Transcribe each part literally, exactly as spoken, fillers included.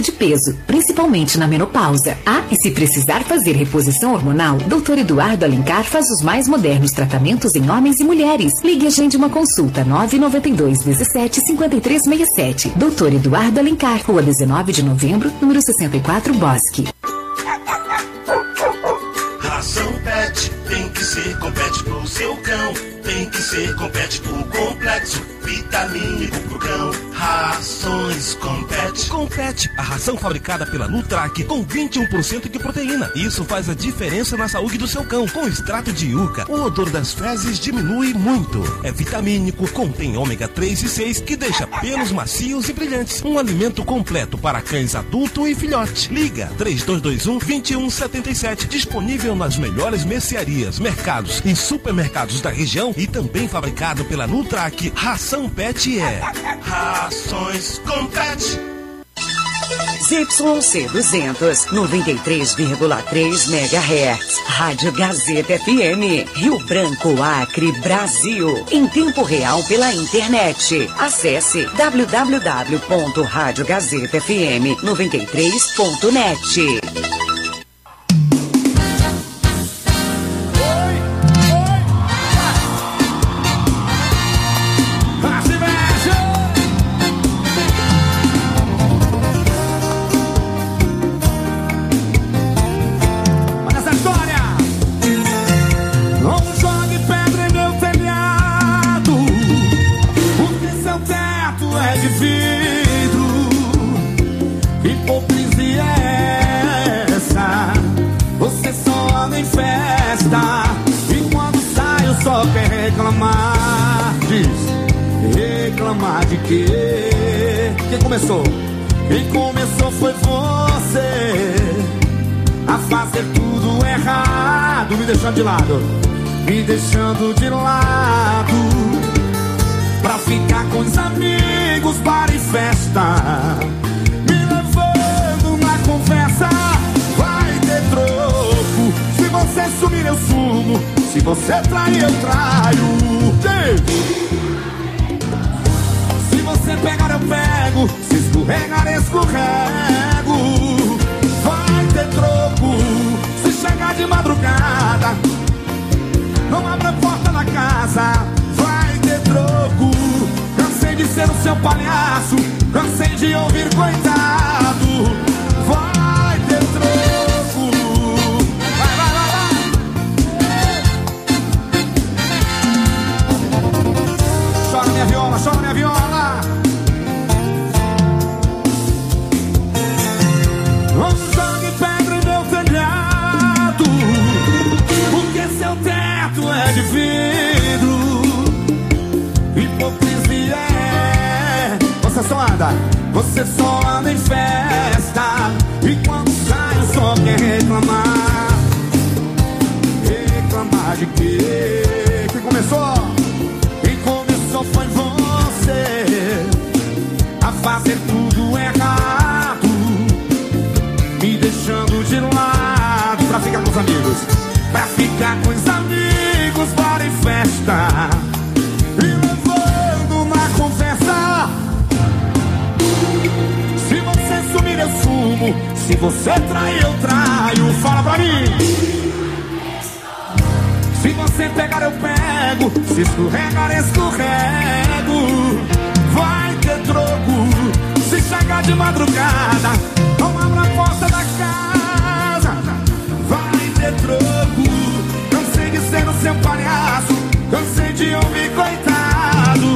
de peso, principalmente na menopausa. Ah, e se precisar fazer reposição hormonal, doutor Eduardo Alencar faz os mais modernos tratamentos em homens e mulheres. Ligue e agende uma consulta nove nove dois um sete cinco três seis sete. doutor Eduardo Alencar, Rua dezenove de novembro, número sessenta e quatro, Bosque. Ração Pet tem que ser Compete pro seu cão. Tem que ser Compete pro complexo vitamínico pro cão. Rações Compete. Compete, a ração fabricada pela Nutrac com vinte e um por cento de proteína. Isso faz a diferença na saúde do seu cão. Com extrato de yuca, o odor das fezes diminui muito. É vitamínico, contém ômega três e seis que deixa pelos macios e brilhantes. Um alimento completo para cães adulto e filhote. Liga três dois dois um, dois um sete sete. Disponível nas melhores mercearias, mercados e supermercados da região e também fabricado pela Nutrac. Ração Pet é Rações Compete. Z C duzentos, noventa e três vírgula três megahertz. Rádio Gazeta F M. Rio Branco, Acre, Brasil. Em tempo real pela internet. Acesse w w w ponto rádio gazeta f m noventa e três ponto net. Reclamar de quê? Quem começou? Quem começou foi você a fazer tudo errado, me deixando de lado, me deixando de lado, pra ficar com os amigos, bar e festa, me levando na conversa. Vai ter troco, se você sumir eu sumo, se você trair eu traio. Se você pegar eu pego, se escorregar escorrego. Vai ter troco, se chegar de madrugada, não abra a porta da casa. Vai ter troco, cansei de ser o seu palhaço, cansei de ouvir coitado. Vai ter troco, vai, vai, vai, vai. Chora minha viola, chora minha viola. Não jogue pedra em meu telhado, porque seu teto é de vidro. Hipocrisia é, você só anda, você só anda em festa, e quando sai só quer reclamar. Reclamar de quê? Quem começou? Quem começou foi você a fazer tudo errado, me deixando de lado, pra ficar com os amigos, pra ficar com os amigos, para em festa, e levando na conversa. Se você sumir eu sumo, se você trair eu traio. Fala pra mim. Se você pegar eu pego, se escorregar escorrego. Vai ter troco, se chegar de madrugada, não abra a porta da casa. Vai ter troco, cansei de ser o seu palhaço, cansei de ouvir coitado.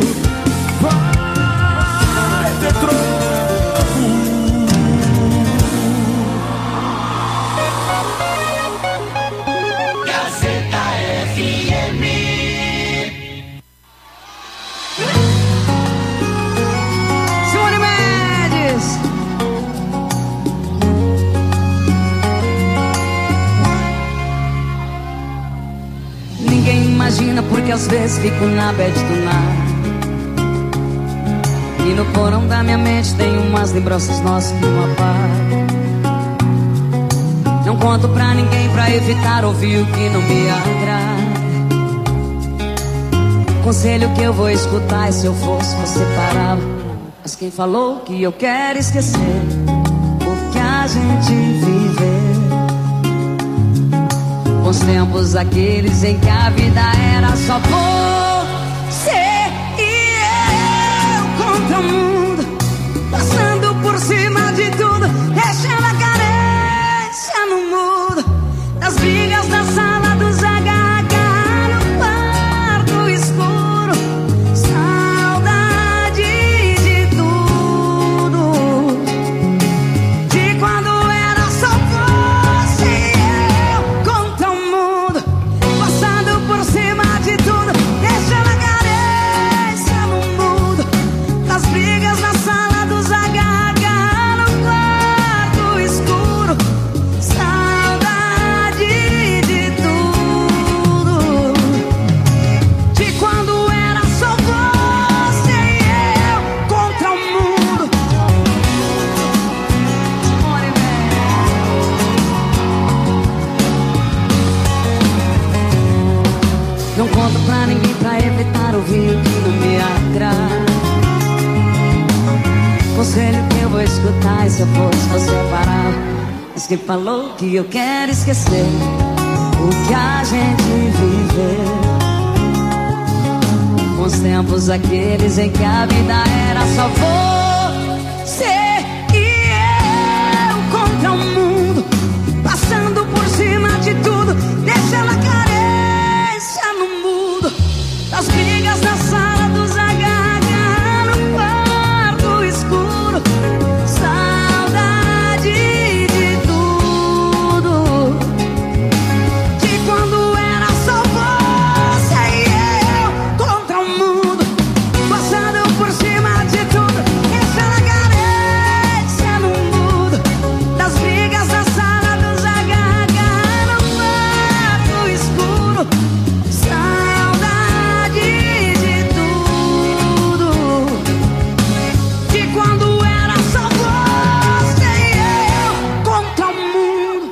Vai ter troco. Gazeta F M. Imagina porque às vezes fico na bed do nada, e no porão da minha mente tem umas lembranças nossas que não apagam. Não conto pra ninguém pra evitar ouvir o que não me agrada. Conselho que eu vou escutar é: se eu fosse você parava. Mas quem falou que eu quero esquecer? gente viver. Bons tempos aqueles em que a vida era só você e eu contra o mundo, passando por cima de tudo, deixando a carência no mudo, das brigas da sala dos H H no quarto escuro, saudade de tudo, de quando era só você e eu contra o mundo, passando por cima de tudo, deixando a carência no mudo, das brigas na sala dos H H no quarto escuro, saudade de tudo, de quando era só você e eu contra o mundo. Olha, não conto pra ninguém pra evitar ouvir o que não me agrada. Conselho que eu vou escutar, e se eu fosse você parar. Mas quem falou que eu quero esquecer o que a gente viveu. Bons tempos aqueles em que a vida era só você e eu contra o mundo, passando por cima de tudo, deixando a carência no mudo, das brigas na sala dos H H no quarto escuro, saudade de tudo, de quando era só você e eu contra o mundo, passando por cima de tudo, deixando a carência no mudo, das brigas na sala dos H H no quarto escuro, saudade de tudo, de quando era só você e eu contra o mundo.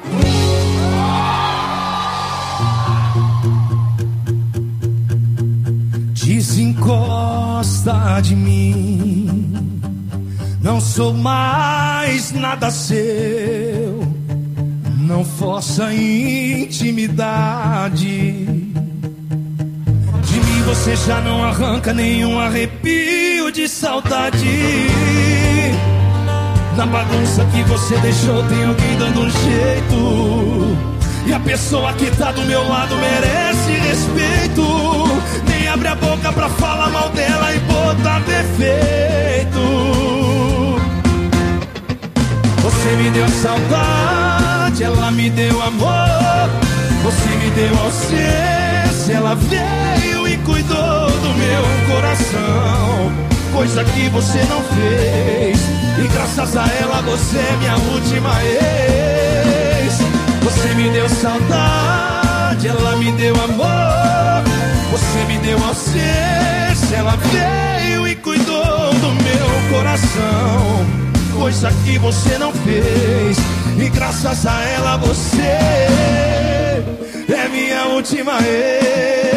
Desencosta de mim, não sou mais nada seu, não força intimidade. De mim você já não arranca nenhum arrepio de saudade. Na bagunça que você deixou tem alguém dando um jeito, e a pessoa que tá do meu lado merece respeito. Nem abre a boca pra falar mal dela e botar defeito. Você me deu saudade, ela me deu amor. Você me deu ausência, ela veio e cuidou do meu coração, coisa que você não fez, e graças a ela você é minha última ex. Você me deu saudade, ela me deu amor. Você me deu ausência, ela veio e cuidou do meu coração, coisa que você não fez, e graças a ela você é minha última ex.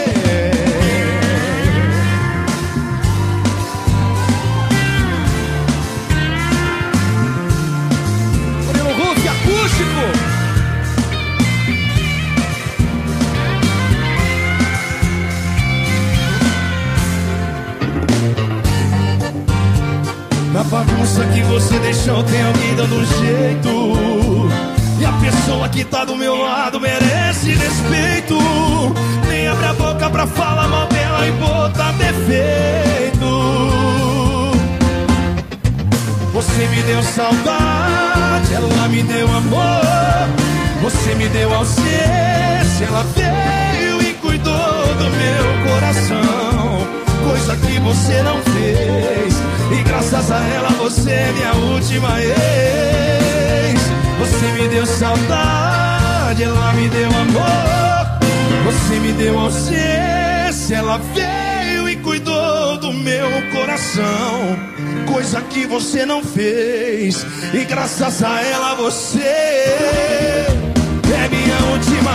Murilo Ruf, acústico. Na bagunça que você deixou tem alguém dando um jeito, e a pessoa que tá do meu lado merece respeito. Nem abre a boca pra falar mal dela e botar defeito. Você me deu saudade, ela me deu amor. Você me deu ausência, ela veio e cuidou do meu coração, coisa que você não fez, e graças a ela você é minha última ex. Você me deu saudade, ela me deu amor. Você me deu ausência, ela veio e cuidou do meu coração, coisa que você não fez, e graças a ela você é minha última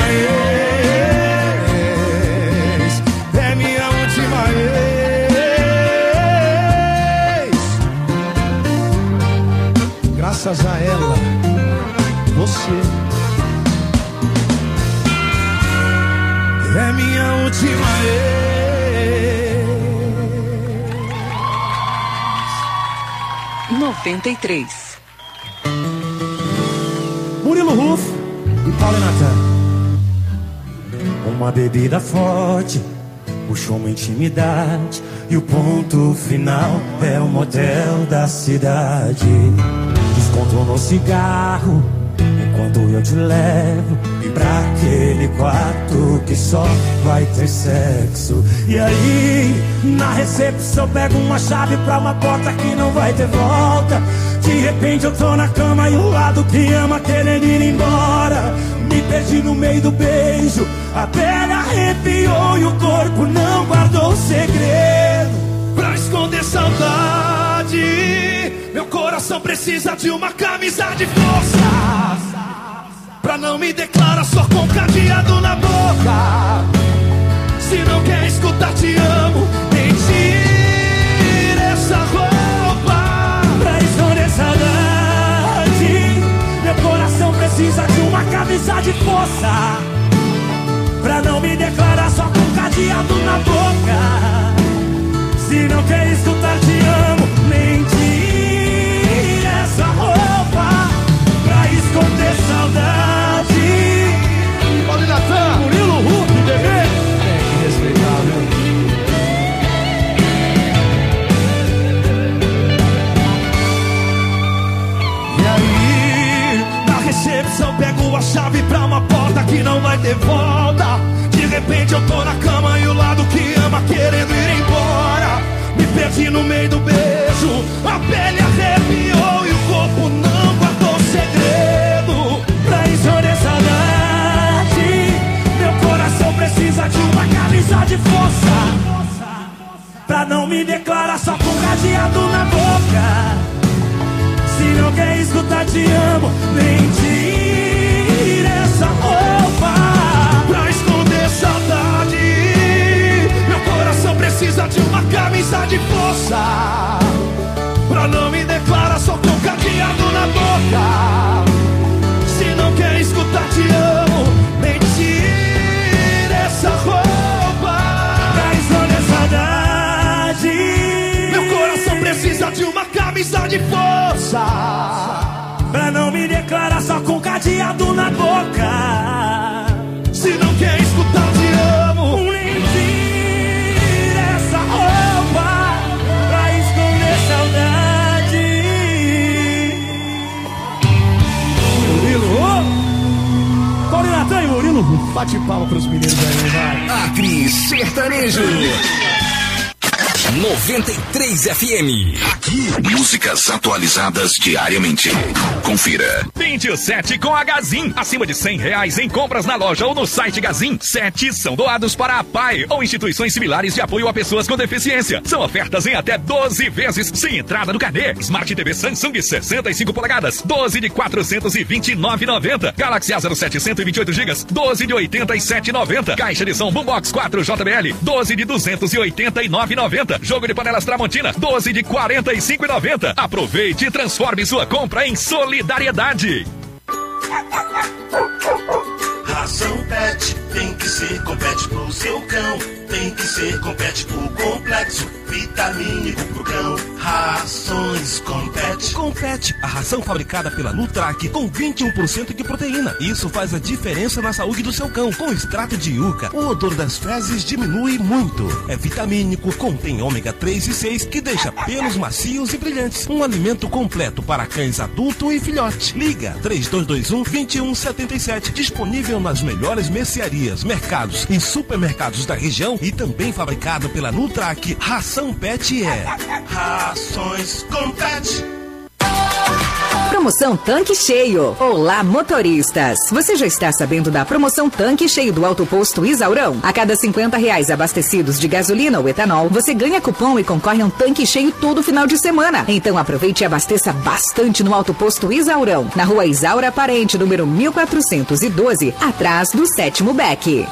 ex. É minha última ex. graças a ela, você é minha última vez. noventa e três. Murilo Rufo e Paulo Natan. Uma bebida forte puxou uma intimidade, e o ponto final é o motel da cidade. Desconto no cigarro enquanto eu te levo e pra aquele quarto que só vai ter sexo. E aí, na recepção, pego uma chave pra uma porta que não vai ter volta. De repente eu tô na cama e o lado que ama querendo ir embora. Me perdi no meio do beijo, a pele arrepiou e o corpo não guardou segredo. Pra esconder saudade, meu coração precisa de uma camisa de força. Pra não me declarar só com cadeado na boca. Se não quer escutar te amo, nem tira essa roupa. Pra esconder saudade, meu coração precisa de uma camisa de força. Pra não me declarar só com cadeado na boca. Se não quer escutar te amo, nem tira essa roupa. Pra esconder saudade. Paulo Natan, Murilo Rufo, bebê. tem que respeitar, viu? E aí, Na recepção pego a chave pra uma porta que não vai ter volta. De repente eu tô na cama e o lado que ama querendo ir embora. Me perdi no meio do beijo, a pele arrepiou e o corpo não guardou segredo. pra esconder saudade, meu coração precisa de uma camisa de força. Pra não me declarar só com cadeado na boca. Se não quer escutar te amo, nem tira essa roupa. Pra esconder saudade, meu coração precisa de uma camisa de força. Pra não me declarar só com cadeado na boca. Se não quer escutar te amo, nem tira essa roupa. Pra esconder saudade, Meu coração precisa de uma camisa de força. pra não me declarar só com cadeado na boca. Se não quer escutar te amo, Nem tira essa roupa pra esconder saudade. Murilo, Paulo Natan e Murilo, bate palma pros meninos aí, vai. Acre Sertanejo. noventa e três F M. Aqui, músicas atualizadas diariamente. Confira. vinte e sete com a Gazin. Acima de cem reais em compras na loja ou no site Gazin. sete são doados para a P A I ou instituições similares de apoio a pessoas com deficiência. São ofertas em até doze vezes sem entrada no carnê. Smart T V Samsung sessenta e cinco polegadas, doze de quatrocentos e vinte e nove reais e noventa centavos. Galaxy A zero sete cento e vinte e oito gigas, doze de oitenta e sete reais e noventa centavos. Caixa de som Boombox quatro J B L, doze de duzentos e oitenta e nove reais e noventa centavos. Jogo de panelas Tramontina, doze de quarenta e cinco reais e noventa centavos. Aproveite e transforme sua compra em solidariedade. Ração Pet tem que ser Compete pro seu cão. Tem que ser Compete pro complexo vitamínico pro cão. Rações Compete. Compete, a ração fabricada pela Nutrac com vinte e um por cento de proteína. Isso faz a diferença na saúde do seu cão. Com extrato de yuca, o odor das fezes diminui muito. É vitamínico, contém ômega três e seis que deixa pelos macios e brilhantes. Um alimento completo para cães adulto e filhote. Liga três dois dois um, dois um sete sete. Disponível nas melhores mercearias, mercados e supermercados da região e também fabricado pela Nutrac. Ração Pet é Rações Compete. Promoção Tanque Cheio. Olá, motoristas. Você já está sabendo da promoção Tanque Cheio do Alto Posto Isaurão? A cada cinquenta reais abastecidos de gasolina ou etanol, você ganha cupom e concorre a um tanque cheio todo final de semana. Então aproveite e abasteça bastante no Alto Posto Isaurão, na rua Isaura Parente, número mil quatrocentos e doze, atrás do sétimo Beck.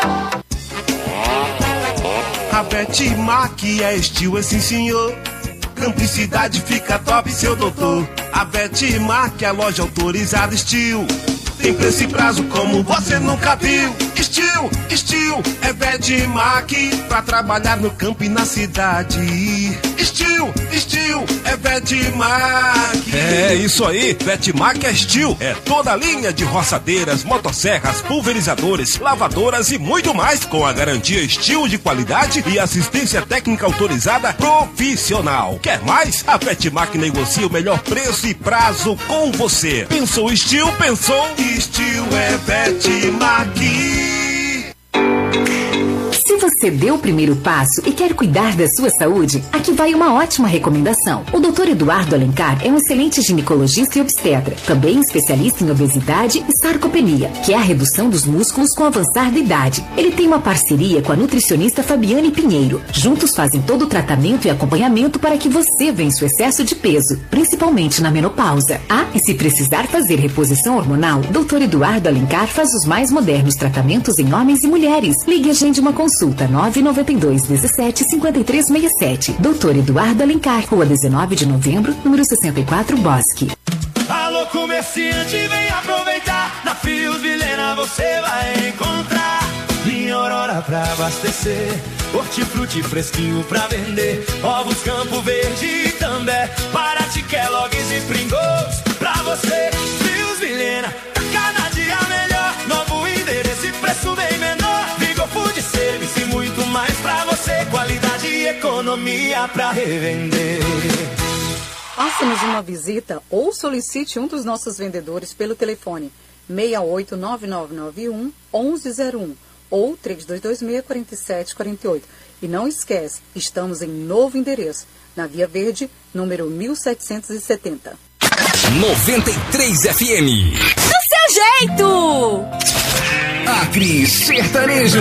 A Pet Mac é estilo, é sim senhor. Camplicidade fica top, seu doutor. A Vetmark é a loja autorizada Steel. Tem preço e prazo como você nunca viu. Steel, Steel, é Vetmark pra trabalhar no campo e na cidade. Steel, Steel, é Vetmark. É isso aí, Vetmark é Steel. É toda a linha de roçadeiras, motosserras, pulverizadores, lavadoras e muito mais, com a garantia Steel de qualidade e assistência técnica autorizada profissional. Quer mais? A Vetmark negocia o melhor preço e prazo com você. Pensou Steel, pensou Steel é Vetmark. Se você deu o primeiro passo e quer cuidar da sua saúde, aqui vai uma ótima recomendação. O doutor Eduardo Alencar é um excelente ginecologista e obstetra, também especialista em obesidade e sarcopenia, que é a redução dos músculos com o avançar da idade. Ele tem uma parceria com a nutricionista Fabiane Pinheiro. Juntos fazem todo o tratamento e acompanhamento para que você vença o excesso de peso, principalmente na menopausa. Ah, e se precisar fazer reposição hormonal, doutor Eduardo Alencar faz os mais modernos tratamentos em homens e mulheres. Ligue e agende uma consulta. nove nove dois, dezessete, cinquenta e três sessenta e sete. doutor Eduardo Alencar, Rua dezenove de novembro, número sessenta e quatro, Bosque. Alô, comerciante, vem aproveitar. Na Fios Vilhena você vai encontrar linha Aurora pra abastecer, hortifruti fresquinho pra vender, ovos Campo Verde e També, Paraty, Kellogg's e Pringles pra você. Fios Vilhena, cada dia melhor, novo endereço e preço bem menor. Food Service e muito mais pra você, qualidade e economia pra revender. Faça-nos uma visita ou solicite um dos nossos vendedores pelo telefone seis oito nove nove nove um, um um zero um ou três dois dois seis, quatro sete quatro oito. E não esquece, estamos em novo endereço, na Via Verde, número mil setecentos e setenta. noventa e três F M. Do seu jeito! Acre Sertanejo.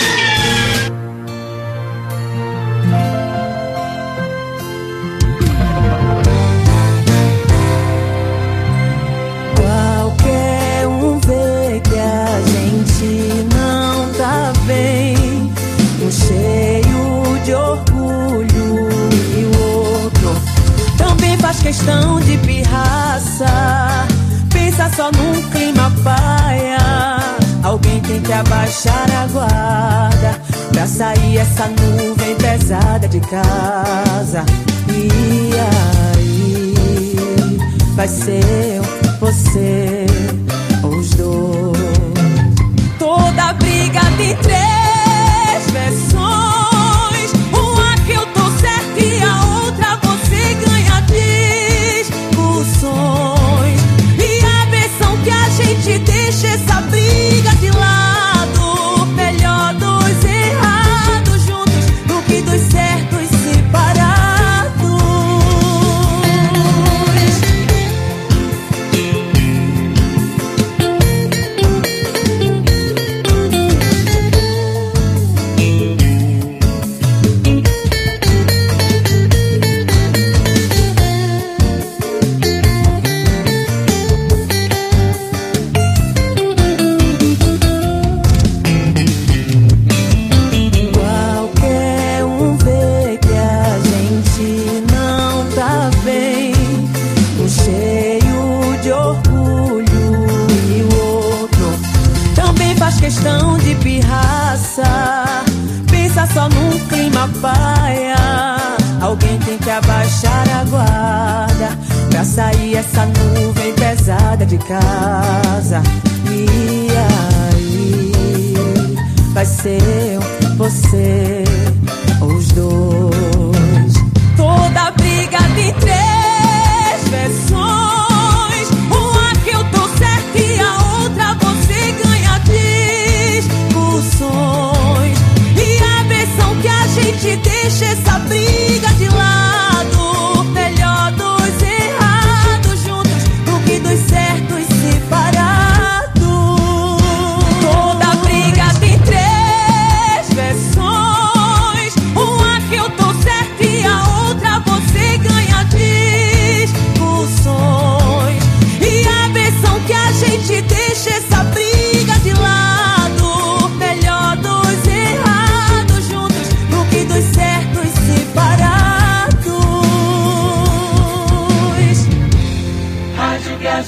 Qualquer um vê que a gente não tá bem, um cheio de orgulho e o outro também faz questão de pirraça, pensa só num clima paia. Alguém tem que abaixar a guarda pra sair essa nuvem pesada de casa. E aí, vai ser você ou os dois. Toda briga tem três versões, uma que eu tô certa e a outra você ganha discussões. E a versão que a gente deixa essa briga de lado, melhor dois errados juntos do que dois certos separados. Questão de pirraça, pensa só num clima paia. Alguém tem que abaixar a guarda pra sair essa nuvem pesada de casa. E aí, vai ser você ou os dois. Toda briga tem três versões, uma que eu tô certa e a outra você ganha discussões. E a versão que a gente deixa essa briga de lado, melhor dois errados juntos do que dois certos separados. Toda briga tem três versões,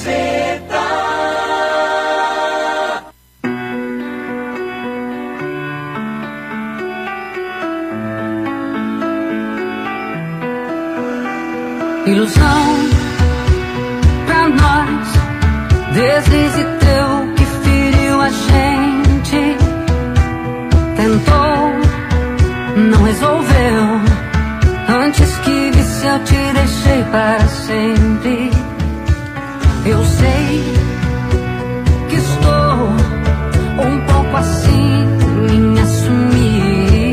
Gazeta. Ilusão pra nós, deslize teu que feriu a gente. Tentou, não resolveu. Antes que visse eu te deixei para sempre. Eu sei que estou um pouco assim em assumir.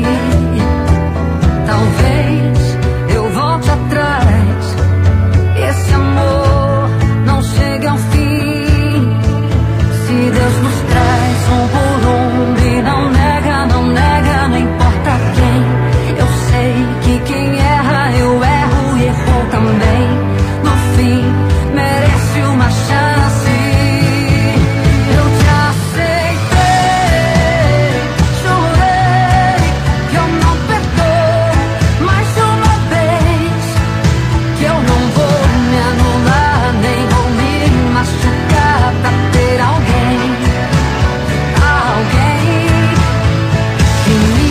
Talvez eu volte atrás. Esse amor não chega ao fim. Se Deus nos traz um por um e não nega, não nega, não importa quem. Eu sei que quem erra eu erro e errou também. No fim merece uma chance. Eu te aceitei, jurei que eu não perdoo mais uma vez. Que eu não vou me anular, nem vou me machucar pra ter alguém, alguém. E me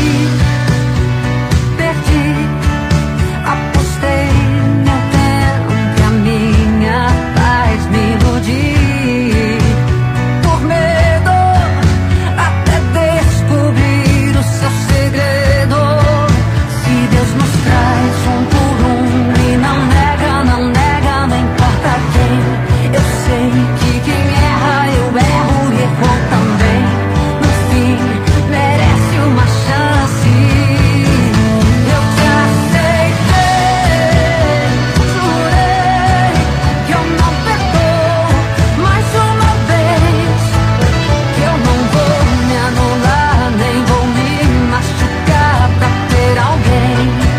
perdi, apostei meu tempo e a minha paz me iludi. Por medo até descobrir o seu segredo. Se Deus nos traz um por um e não nega, não nega, não importa quem. Eu sei que quem erra eu erro e errou também. No fim merece uma chance. Eu te aceitei, jurei que eu não perdoo mais uma vez. Que eu não vou me anular, nem vou me machucar pra ter alguém,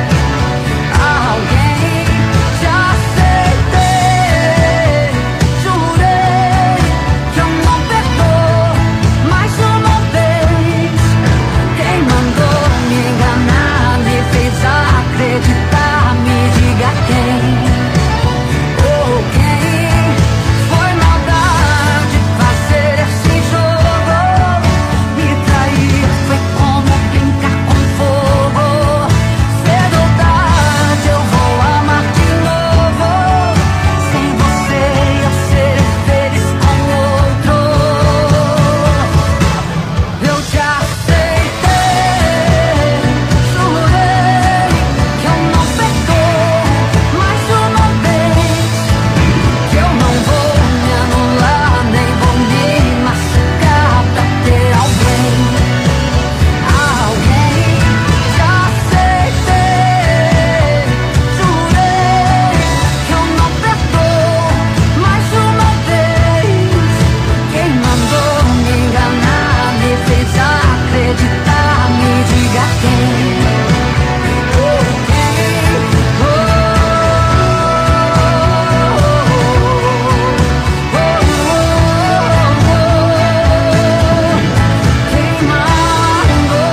alguém. Te aceitei, jurei que eu não perdoo mais uma vez. Quem mandou me enganar, me fez acreditar, me diga quem. Ou quem foi maldade fazer esse jogo? Me trair foi como brincar com fogo. Cedo ou tarde eu vou amar de novo. Sem você eu serei feliz com outro. Eu te aceitei, jurei que eu não perdoo mais uma vez. Que eu não vou me anular, nem vou me machucar pra ter alguém, alguém. Te aceitei, jurei que eu não perdoo mais uma vez. Quem mandou me enganar, me fez acreditar, me diga quem. Ou quem, oh, oh, oh, quem mandou?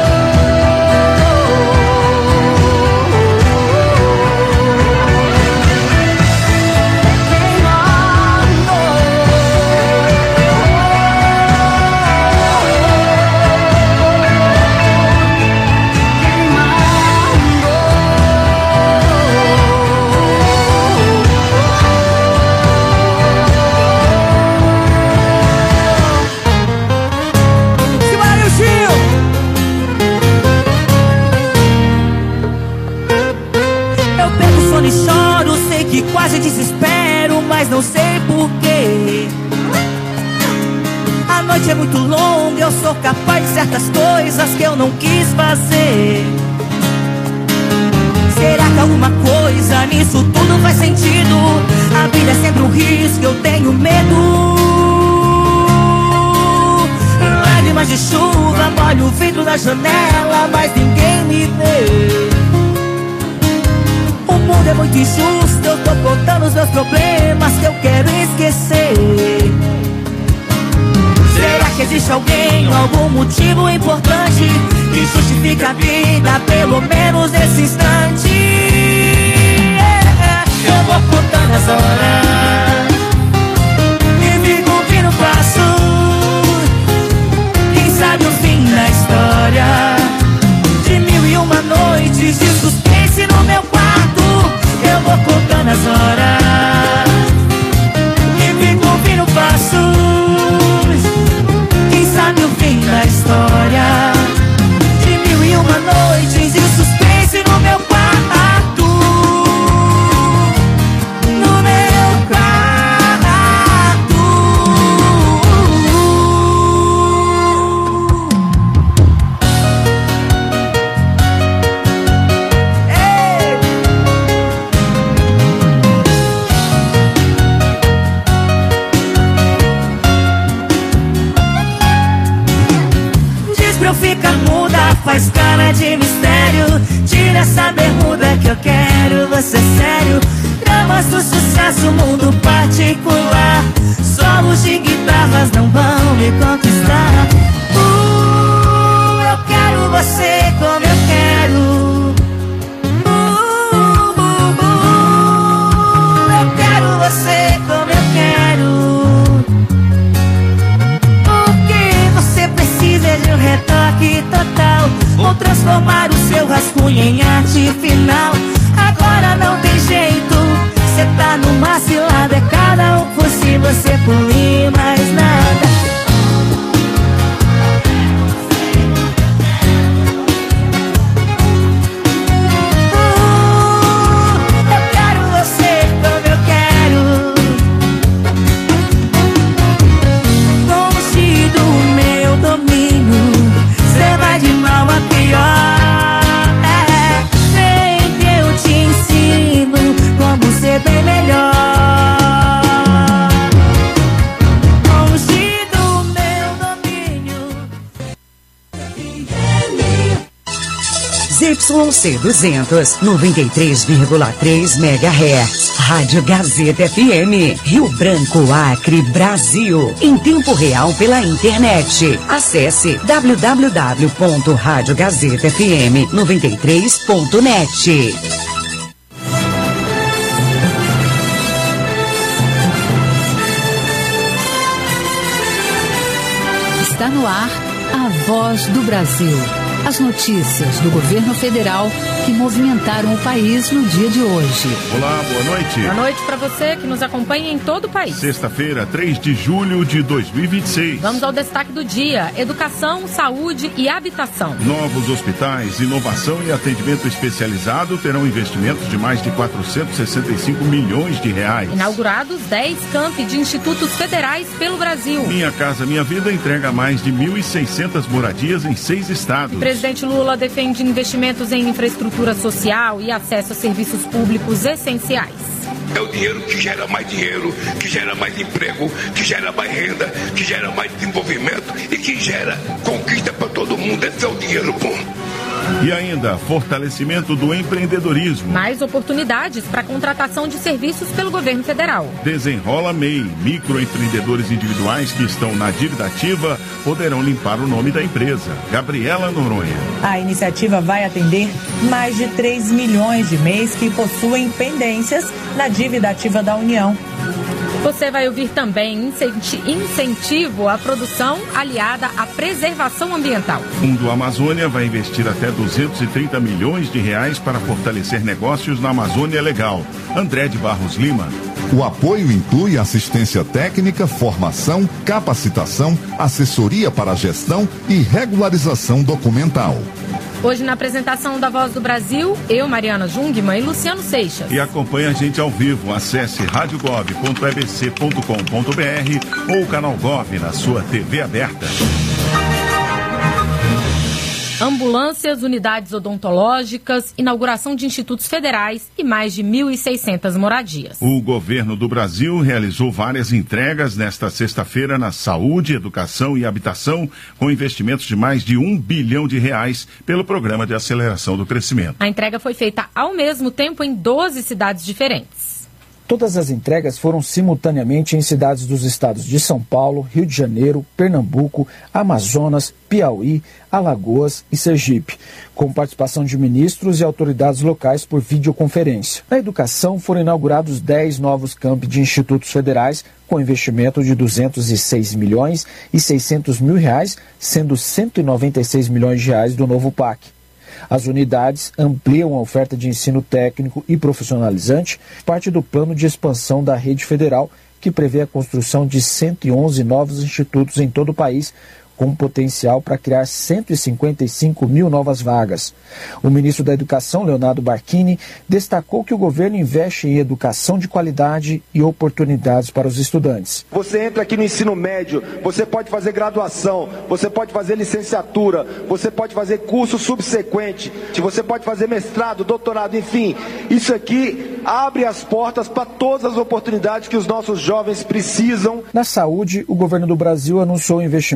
Simbora, Gil! Eu pego o sono e choro, sei que quase desespero, mas não sei porquê. A noite é muito longa, eu sou capaz de certas coisas que eu não quis fazer. Será que alguma coisa nisso tudo faz sentido? A vida é sempre um risco, eu tenho medo. Lágrimas de chuva, molho o vidro da janela, mas ninguém me vê. O mundo é muito injusto, eu tô contando os meus problemas que eu quero esquecer. Será que existe alguém, algum motivo importante que justifica a vida, pelo menos nesse instante? Yeah. Eu vou contando as horas e faz cara de mistério. Tira essa bermuda que eu quero você sério. Dramas do sucesso, mundo particular. Solos de guitarras não vão me conquistar. Uh, eu quero você como eu quero. Você como eu quero. Porque você precisa de um retoque total. Vou transformar o seu rascunho em arte final. Agora não tem jeito, cê tá numa cilada. É cada um por si, você por mim, mais nada. Bem melhor, longe do meu domínio. Z Y C duzentos, noventa e três vírgula três megahertz. Rádio Gazeta F M, Rio Branco, Acre, Brasil. Em tempo real pela internet. Acesse w w w ponto rádio gazeta f m noventa e três ponto net. Está no ar a Voz do Brasil. As notícias do governo federal que movimentaram o país no dia de hoje. Olá, boa noite. Boa noite para você que nos acompanha em todo o país. Sexta-feira, três de julho de dois mil e vinte e seis. Vamos ao destaque do dia: educação, saúde e habitação. Novos hospitais, inovação e atendimento especializado terão investimentos de mais de quatrocentos e sessenta e cinco milhões de reais. Inaugurados dez campi de institutos federais pelo Brasil. Minha Casa Minha Vida entrega mais de mil e seiscentas moradias em seis estados. O presidente Lula defende investimentos em infraestrutura social e acesso a serviços públicos essenciais. É o dinheiro que gera mais dinheiro, que gera mais emprego, que gera mais renda, que gera mais desenvolvimento e que gera conquista para todo mundo. Esse é o dinheiro bom. E ainda, fortalecimento do empreendedorismo. Mais oportunidades para contratação de serviços pelo governo federal. Desenrola M E I. Microempreendedores individuais que estão na dívida ativa poderão limpar o nome da empresa. Gabriela Noronha. A iniciativa vai atender mais de três milhões de M E Is que possuem pendências na dívida ativa da União. Você vai ouvir também incentivo à produção aliada à preservação ambiental. Fundo Amazônia vai investir até duzentos e trinta milhões de reais para fortalecer negócios na Amazônia Legal. André de Barros Lima. O apoio inclui assistência técnica, formação, capacitação, assessoria para a gestão e regularização documental. Hoje, na apresentação da Voz do Brasil, eu, Mariana Jungmann e Luciano Seixas. E acompanhe a gente ao vivo. Acesse rádio gov ponto e b c ponto com ponto b r ou o canal Gov na sua T V aberta. Ambulâncias, unidades odontológicas, inauguração de institutos federais e mais de mil e seiscentas moradias. O governo do Brasil realizou várias entregas nesta sexta-feira na saúde, educação e habitação, com investimentos de mais de um bilhão de reais pelo Programa de Aceleração do Crescimento. A entrega foi feita ao mesmo tempo em doze cidades diferentes. Todas as entregas foram simultaneamente em cidades dos estados de São Paulo, Rio de Janeiro, Pernambuco, Amazonas, Piauí, Alagoas e Sergipe, com participação de ministros e autoridades locais por videoconferência. Na educação, foram inaugurados dez novos campi de institutos federais, com investimento de duzentos e seis milhões e seiscentos mil reais, sendo cento e noventa e seis milhões de reais do novo P A C. As unidades ampliam a oferta de ensino técnico e profissionalizante, parte do plano de expansão da rede federal, que prevê a construção de cento e onze novos institutos em todo o país, com potencial para criar cento e cinquenta e cinco mil novas vagas. O ministro da Educação, Leonardo Barquini, destacou que o governo investe em educação de qualidade e oportunidades para os estudantes. Você entra aqui no ensino médio, você pode fazer graduação, você pode fazer licenciatura, você pode fazer curso subsequente, você pode fazer mestrado, doutorado, enfim. Isso aqui abre as portas para todas as oportunidades que os nossos jovens precisam. Na saúde, o governo do Brasil anunciou investimentos de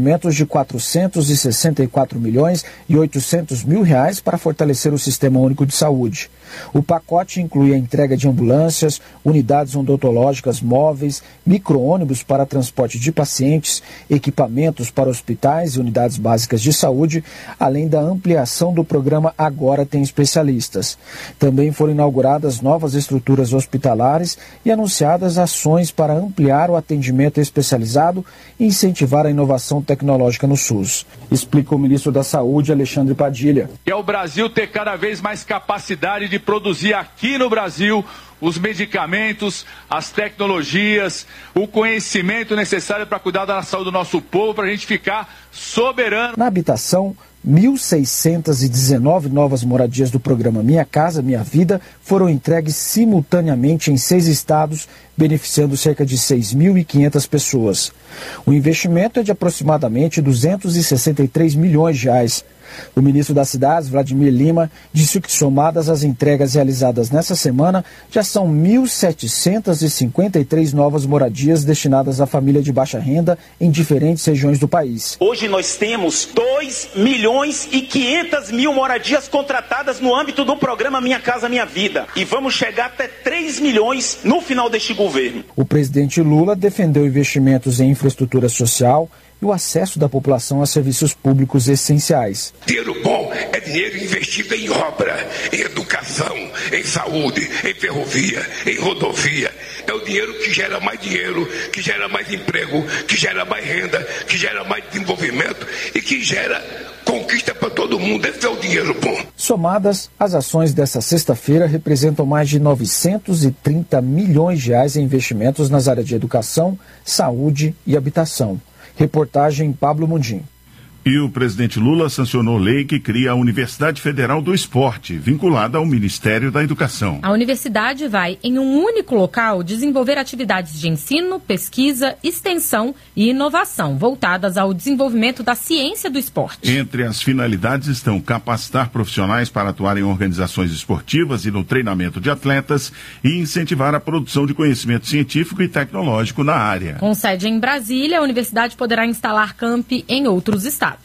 quatrocentos e sessenta e quatro milhões e oitocentos mil reais para fortalecer o Sistema Único de Saúde. O pacote inclui a entrega de ambulâncias, unidades odontológicas móveis, micro-ônibus para transporte de pacientes, equipamentos para hospitais e unidades básicas de saúde, além da ampliação do programa Agora Tem Especialistas. Também foram inauguradas novas estruturas hospitalares e anunciadas ações para ampliar o atendimento especializado e incentivar a inovação tecnológica no SUS. Explica o ministro da Saúde, Alexandre Padilha. É o Brasil ter cada vez mais capacidade de produzir aqui no Brasil os medicamentos, as tecnologias, o conhecimento necessário para cuidar da saúde do nosso povo, para a gente ficar soberano. Na habitação, mil seiscentas e dezenove novas moradias do programa Minha Casa Minha Vida foram entregues simultaneamente em seis estados, beneficiando cerca de seis mil e quinhentas pessoas. O investimento é de aproximadamente duzentos e sessenta e três milhões de reais. O ministro das Cidades, Vladimir Lima, disse que somadas as entregas realizadas nessa semana, já são mil setecentas e cinquenta e três novas moradias destinadas à família de baixa renda em diferentes regiões do país. Hoje nós temos dois milhões e quinhentas mil moradias contratadas no âmbito do programa Minha Casa Minha Vida. E vamos chegar até três milhões no final deste governo. O presidente Lula defendeu investimentos em infraestrutura social e o acesso da população a serviços públicos essenciais. Dinheiro bom é dinheiro investido em obra, em educação, em saúde, em ferrovia, em rodovia. É o dinheiro que gera mais dinheiro, que gera mais emprego, que gera mais renda, que gera mais desenvolvimento e que gera conquista para todo mundo. Esse é o dinheiro bom. Somadas, as ações dessa sexta-feira representam mais de novecentos e trinta milhões de reais em investimentos nas áreas de educação, saúde e habitação. Reportagem Pablo Mundim. E o presidente Lula sancionou lei que cria a Universidade Federal do Esporte, vinculada ao Ministério da Educação. A universidade vai, em um único local, desenvolver atividades de ensino, pesquisa, extensão e inovação, voltadas ao desenvolvimento da ciência do esporte. Entre as finalidades estão capacitar profissionais para atuar em organizações esportivas e no treinamento de atletas e incentivar a produção de conhecimento científico e tecnológico na área. Com sede em Brasília, a universidade poderá instalar campi em outros estados.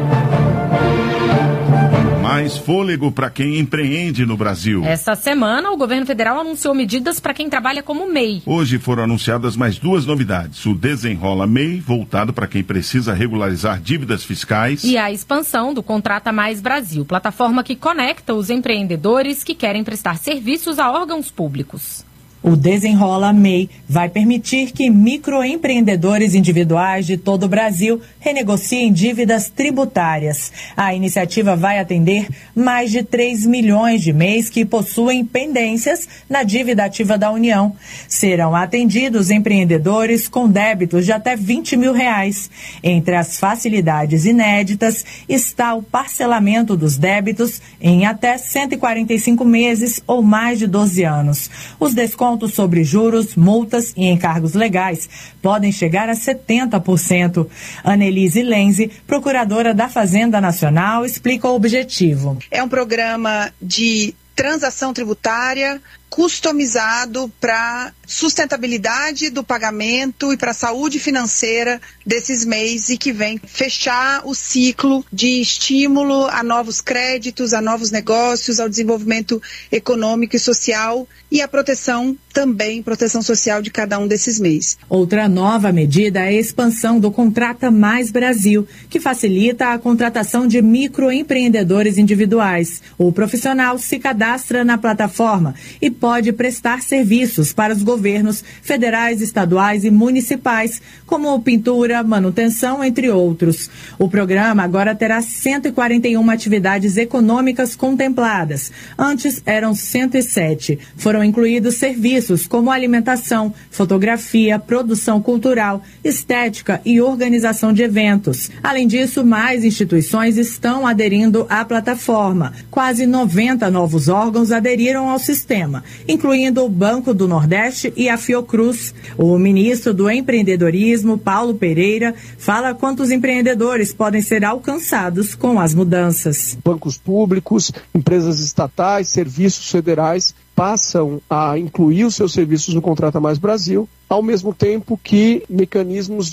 Mais fôlego para quem empreende no Brasil. Esta semana, o governo federal anunciou medidas para quem trabalha como M E I. Hoje foram anunciadas mais duas novidades. O Desenrola M E I, voltado para quem precisa regularizar dívidas fiscais. E a expansão do Contrata Mais Brasil, plataforma que conecta os empreendedores que querem prestar serviços a órgãos públicos. O Desenrola M E I vai permitir que microempreendedores individuais de todo o Brasil renegociem dívidas tributárias. A iniciativa vai atender mais de três milhões de M E Is que possuem pendências na dívida ativa da União. Serão atendidos empreendedores com débitos de até vinte mil reais. Entre as facilidades inéditas está o parcelamento dos débitos em até cento e quarenta e cinco meses ou mais de doze anos. Os descontos sobre juros, multas e encargos legais podem chegar a setenta por cento. Annelise Lenzi, procuradora da Fazenda Nacional, explica o objetivo. É um programa de transação tributária customizado para sustentabilidade do pagamento e para a saúde financeira desses M E Is e que vem fechar o ciclo de estímulo a novos créditos, a novos negócios, ao desenvolvimento econômico e social e a proteção também, proteção social de cada um desses M E Is. Outra nova medida é a expansão do Contrata Mais Brasil, que facilita a contratação de microempreendedores individuais. O profissional se cadastra na plataforma e pode prestar serviços para os governos federais, estaduais e municipais, como pintura, manutenção, entre outros. O programa agora terá cento e quarenta e uma atividades econômicas contempladas. Antes eram cento e sete. Foram incluídos serviços como alimentação, fotografia, produção cultural, estética e organização de eventos. Além disso, mais instituições estão aderindo à plataforma. Quase noventa novos órgãos aderiram ao sistema, incluindo o Banco do Nordeste e a Fiocruz. O ministro do Empreendedorismo, Paulo Pereira, fala quantos empreendedores podem ser alcançados com as mudanças. Bancos públicos, empresas estatais, serviços federais passam a incluir os seus serviços no Contrata Mais Brasil, ao mesmo tempo que mecanismos de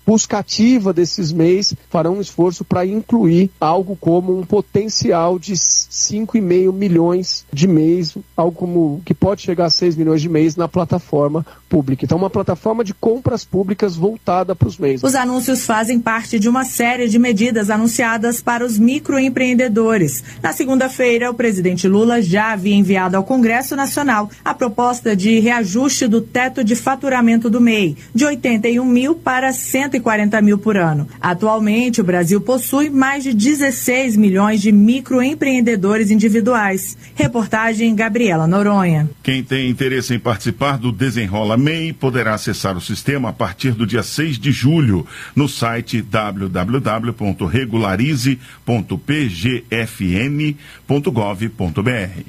busca ativa desses M E Is farão um esforço para incluir algo como um potencial de cinco vírgula cinco milhões de M E Is, algo como que pode chegar a seis milhões de M E Is na plataforma pública. Então, uma plataforma de compras públicas voltada para os M E Is. Os anúncios fazem parte de uma série de medidas anunciadas para os microempreendedores. Na segunda-feira, o presidente Lula já havia enviado ao Congresso Nacional a proposta de reajuste do teto de faturamento do M E I, de oitenta e um mil para cento e quarenta mil por ano. Atualmente, o Brasil possui mais de dezesseis milhões de microempreendedores individuais. Reportagem Gabriela Noronha. Quem tem interesse em participar do Desenrola M E I poderá acessar o sistema a partir do dia seis de julho no site w w w ponto regularize ponto p g f m ponto gov ponto b r.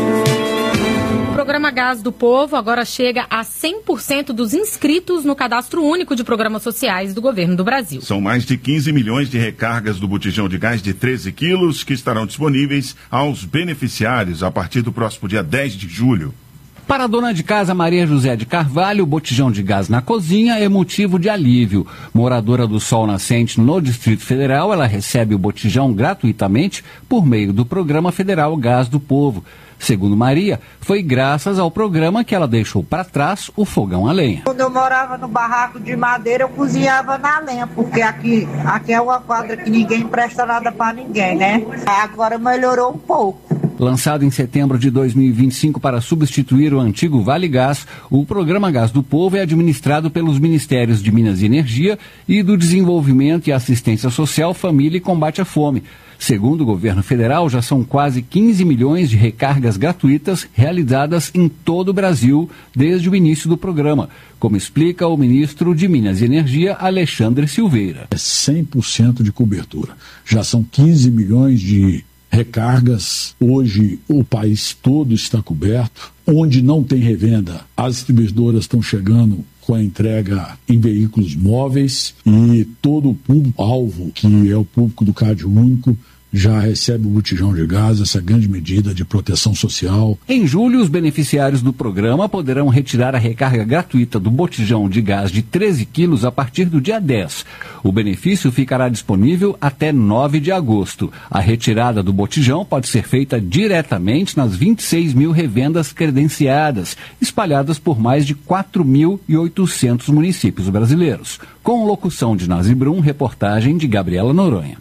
O programa Gás do Povo agora chega a cem por cento dos inscritos no Cadastro Único de Programas Sociais do Governo do Brasil. São mais de quinze milhões de recargas do botijão de gás de treze quilos que estarão disponíveis aos beneficiários a partir do próximo dia dez de julho. Para a dona de casa Maria José de Carvalho, o botijão de gás na cozinha é motivo de alívio. Moradora do Sol Nascente no Distrito Federal, ela recebe o botijão gratuitamente por meio do Programa Federal Gás do Povo. Segundo Maria, foi graças ao programa que ela deixou para trás o fogão a lenha. Quando eu morava no barraco de madeira, eu cozinhava na lenha, porque aqui, aqui é uma quadra que ninguém presta nada para ninguém, né? Agora melhorou um pouco. Lançado em setembro de dois mil e vinte e cinco para substituir o antigo Vale Gás, o Programa Gás do Povo é administrado pelos Ministérios de Minas e Energia e do Desenvolvimento e Assistência Social, Família e Combate à Fome. Segundo o governo federal, já são quase quinze milhões de recargas gratuitas realizadas em todo o Brasil desde o início do programa, como explica o ministro de Minas e Energia, Alexandre Silveira. É cem por cento de cobertura. Já são quinze milhões de recargas. Hoje o país todo está coberto. Onde não tem revenda, as distribuidoras estão chegando com a entrega em veículos móveis e todo o público-alvo, que é o público do Cade Único, já recebe o botijão de gás, essa grande medida de proteção social. Em julho, os beneficiários do programa poderão retirar a recarga gratuita do botijão de gás de treze quilos a partir do dia dez. O benefício ficará disponível até nove de agosto. A retirada do botijão pode ser feita diretamente nas vinte e seis mil revendas credenciadas, espalhadas por mais de quatro mil e oitocentos municípios brasileiros. Com locução de Nazi Brum, reportagem de Gabriela Noronha.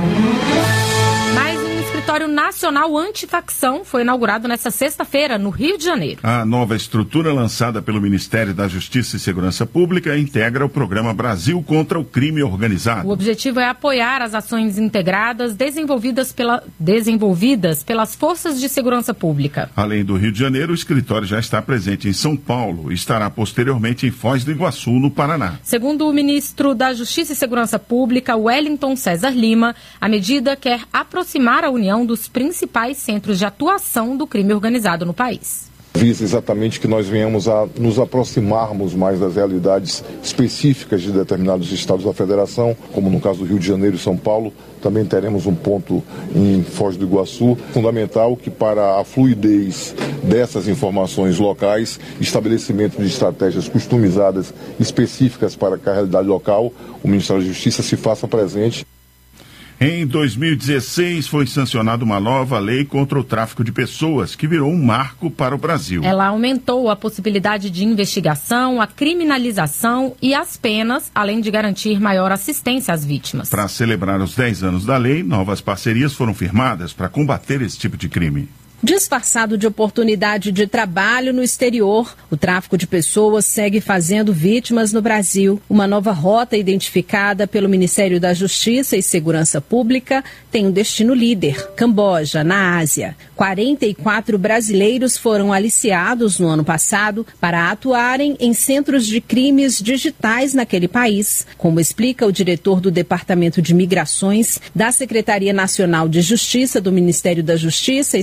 O Escritório Nacional Antifacção foi inaugurado nesta sexta-feira, no Rio de Janeiro. A nova estrutura lançada pelo Ministério da Justiça e Segurança Pública integra o programa Brasil contra o Crime Organizado. O objetivo é apoiar as ações integradas desenvolvidas, pela, desenvolvidas pelas forças de segurança pública. Além do Rio de Janeiro, o escritório já está presente em São Paulo e estará posteriormente em Foz do Iguaçu, no Paraná. Segundo o ministro da Justiça e Segurança Pública, Wellington César Lima, a medida quer aproximar a União dos principais centros de atuação do crime organizado no país. Visa exatamente que nós venhamos a nos aproximarmos mais das realidades específicas de determinados estados da federação, como no caso do Rio de Janeiro e São Paulo. Também teremos um ponto em Foz do Iguaçu. Fundamental que para a fluidez dessas informações locais, estabelecimento de estratégias customizadas específicas para a realidade local, o Ministério da Justiça se faça presente. Em dois mil e dezesseis, foi sancionada uma nova lei contra o tráfico de pessoas, que virou um marco para o Brasil. Ela aumentou a possibilidade de investigação, a criminalização e as penas, além de garantir maior assistência às vítimas. Para celebrar os dez anos da lei, novas parcerias foram firmadas para combater esse tipo de crime. Disfarçado de oportunidade de trabalho no exterior, o tráfico de pessoas segue fazendo vítimas no Brasil. Uma nova rota identificada pelo Ministério da Justiça e Segurança Pública tem um destino líder, Camboja, na Ásia. quarenta e quatro brasileiros foram aliciados no ano passado para atuarem em centros de crimes digitais naquele país, como explica o diretor do Departamento de Migrações da Secretaria Nacional de Justiça do Ministério da Justiça e Segurança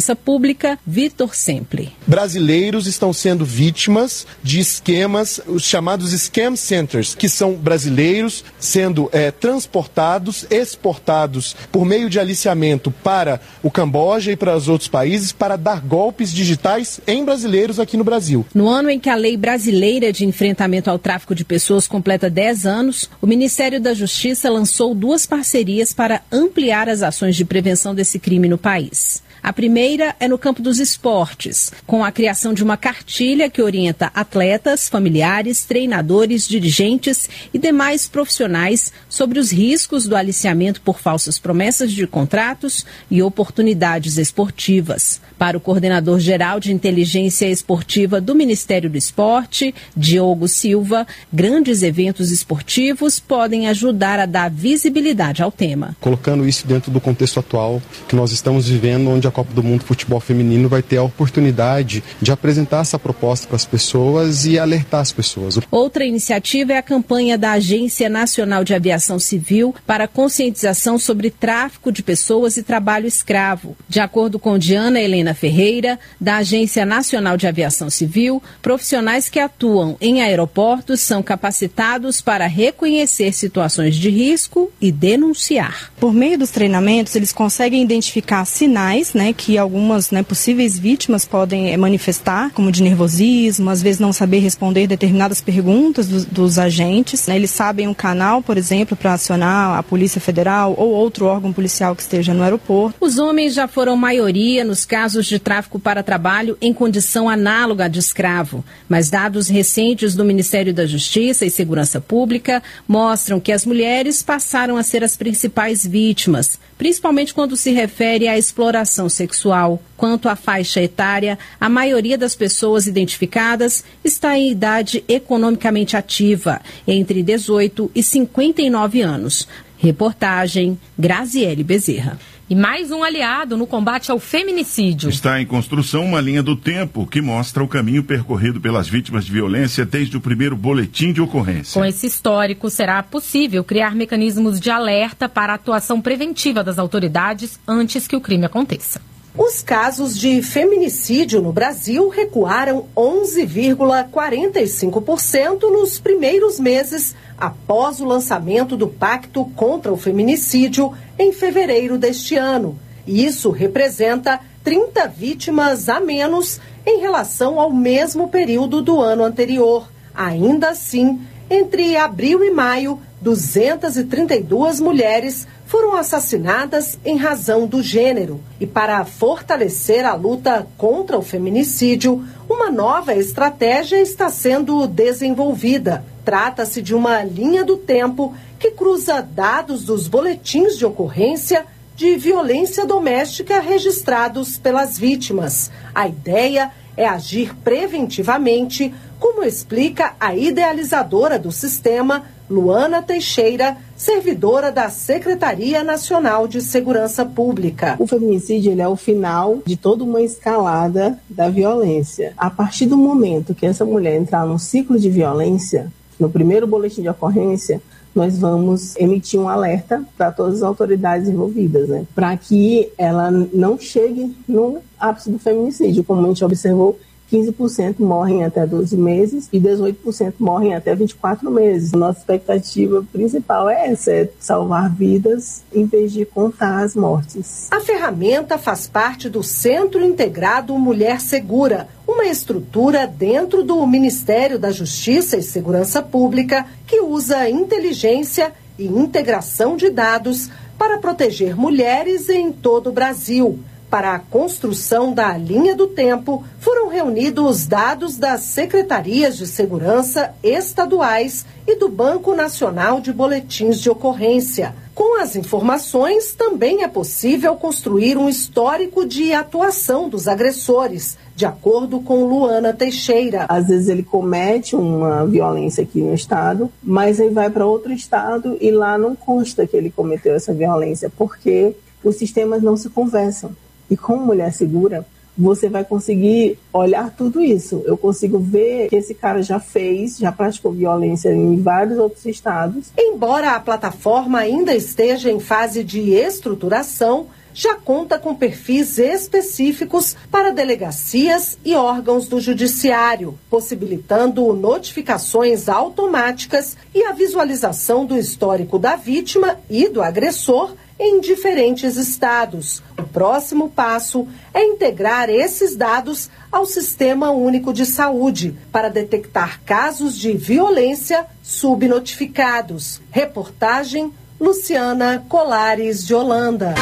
Segurança Pública, Vitor Sempre. Brasileiros estão sendo vítimas de esquemas, os chamados scam centers, que são brasileiros sendo é, transportados, exportados por meio de aliciamento para o Camboja e para os outros países para dar golpes digitais em brasileiros aqui no Brasil. No ano em que a Lei Brasileira de Enfrentamento ao Tráfico de Pessoas completa dez anos, o Ministério da Justiça lançou duas parcerias para ampliar as ações de prevenção desse crime no país. A primeira é no campo dos esportes, com a criação de uma cartilha que orienta atletas, familiares, treinadores, dirigentes e demais profissionais sobre os riscos do aliciamento por falsas promessas de contratos e oportunidades esportivas. Para o coordenador geral de inteligência esportiva do Ministério do Esporte, Diogo Silva, grandes eventos esportivos podem ajudar a dar visibilidade ao tema. Colocando isso dentro do contexto atual que nós estamos vivendo, onde a Copa do Mundo Futebol Feminino vai ter a oportunidade de apresentar essa proposta para as pessoas e alertar as pessoas. Outra iniciativa é a campanha da Agência Nacional de Aviação Civil para conscientização sobre tráfico de pessoas e trabalho escravo. De acordo com Diana Helena Ferreira, da Agência Nacional de Aviação Civil, profissionais que atuam em aeroportos são capacitados para reconhecer situações de risco e denunciar. Por meio dos treinamentos, eles conseguem identificar sinais, né, que algumas, né, possíveis vítimas podem é, manifestar, como de nervosismo, às vezes não saber responder determinadas perguntas do, dos agentes. Né, eles sabem um canal, por exemplo, para acionar a Polícia Federal ou outro órgão policial que esteja no aeroporto. Os homens já foram maioria nos casos de tráfico para trabalho em condição análoga de escravo, mas dados recentes do Ministério da Justiça e Segurança Pública mostram que as mulheres passaram a ser as principais vítimas, principalmente quando se refere à exploração sexual. Quanto à faixa etária, a maioria das pessoas identificadas está em idade economicamente ativa, entre dezoito e cinquenta e nove anos. Reportagem Graziele Bezerra. E mais um aliado no combate ao feminicídio. Está em construção uma linha do tempo que mostra o caminho percorrido pelas vítimas de violência desde o primeiro boletim de ocorrência. Com esse histórico, será possível criar mecanismos de alerta para a atuação preventiva das autoridades antes que o crime aconteça. Os casos de feminicídio no Brasil recuaram onze vírgula quarenta e cinco por cento nos primeiros meses após o lançamento do Pacto contra o Feminicídio em fevereiro deste ano. Isso representa trinta vítimas a menos em relação ao mesmo período do ano anterior. Ainda assim, entre abril e maio, duzentas e trinta e duas mulheres foram assassinadas em razão do gênero. E para fortalecer a luta contra o feminicídio, uma nova estratégia está sendo desenvolvida. Trata-se de uma linha do tempo que cruza dados dos boletins de ocorrência de violência doméstica registrados pelas vítimas. A ideia é agir preventivamente, como explica a idealizadora do sistema, Luana Teixeira, servidora da Secretaria Nacional de Segurança Pública. O feminicídio ele é o final de toda uma escalada da violência. A partir do momento que essa mulher entrar num ciclo de violência, no primeiro boletim de ocorrência, nós vamos emitir um alerta para todas as autoridades envolvidas, né? Para que ela não chegue no ápice do feminicídio. Como a gente observou, quinze por cento morrem até doze meses e dezoito por cento morrem até vinte e quatro meses. Nossa expectativa principal é essa, é salvar vidas em vez de contar as mortes. A ferramenta faz parte do Centro Integrado Mulher Segura, uma estrutura dentro do Ministério da Justiça e Segurança Pública que usa inteligência e integração de dados para proteger mulheres em todo o Brasil. Para a construção da linha do tempo, foram reunidos dados das secretarias de segurança estaduais e do Banco Nacional de Boletins de Ocorrência. Com as informações, também é possível construir um histórico de atuação dos agressores, de acordo com Luana Teixeira. Às vezes ele comete uma violência aqui no estado, mas ele vai para outro estado e lá não consta que ele cometeu essa violência, porque os sistemas não se conversam. E com Mulher Segura, você vai conseguir olhar tudo isso. Eu consigo ver que esse cara já fez, já praticou violência em vários outros estados. Embora a plataforma ainda esteja em fase de estruturação, já conta com perfis específicos para delegacias e órgãos do judiciário, possibilitando notificações automáticas e a visualização do histórico da vítima e do agressor em diferentes estados. O próximo passo é integrar esses dados ao Sistema Único de Saúde para detectar casos de violência subnotificados. Reportagem Luciana Colares de Holanda.